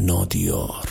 نادیار.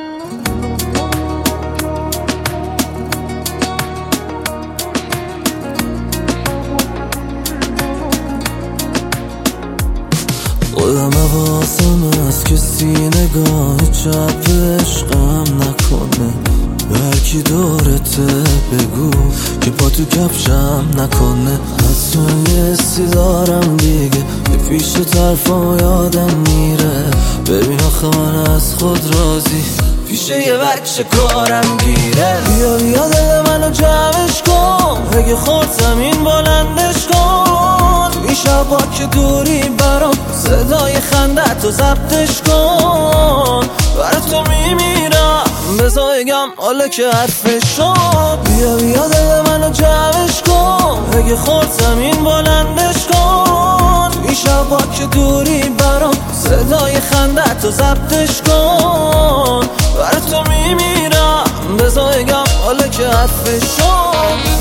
خودم حواسم از کسی نگاه چپ عشقم نکنه، برکی دورته بگو که پا تو کفشم نکنه. از تو یه حسی دارم دیگه یه پیش طرفا یادم میره. ببین آخه من از خود راضی پیش یه بچه کارم گیره. بیا بیا دل منو جمعش کن، اگه خورد زمین بلندش کن. این شبا که دوری برام صدای خندت رو ضبطش کن. برای تو میمیرم بذار بگم حالا که حرفش شد. بیا بیا دل منو جمعش کن، اگه خورد زمین بلندش کن. این شبا که دوری برام صدای خندت رو ضبطش کن. برای تو میمیرم بذار بگم حالا که حرفش شد.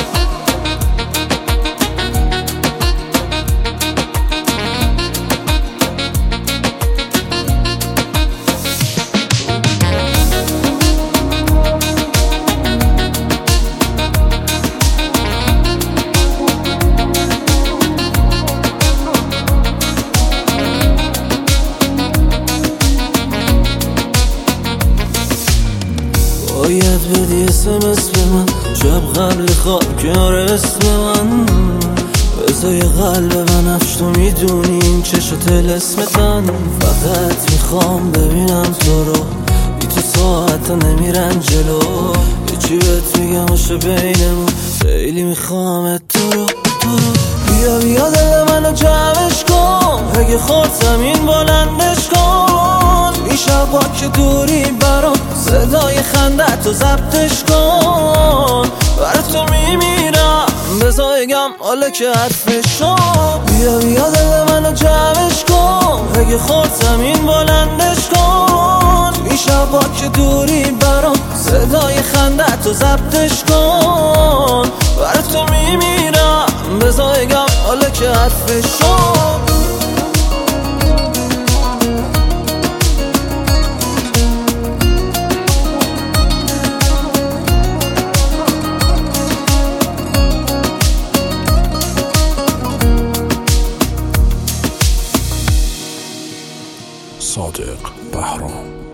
باید بدی اسمس به من شب قبل خواب کنار اسم من. بذار قلب من افش تو میدونی این چشو تلسمتن. فقط میخوام ببینم تو رو بی تو ساعت نمیرن جلو. یه چی بهت میگم باشه بینمون خیلی میخوام تو رو. بیا بیا دل منو جمعش کن، اگه خورد زمین بلندش کن. این شبا که دوری برام صدای خندت رو ضبطش کن. برای تو میمیرم بذار بگم حالا که حرفش شد. بیا بیا دل منو جمعش کن، اگه خورد زمین بلندش کن. این شبا که دوری برام صدای خندت رو ضبطش کن. برای تو میمیرم بذار بگم حالا که حرفش شد. صادق بهرام.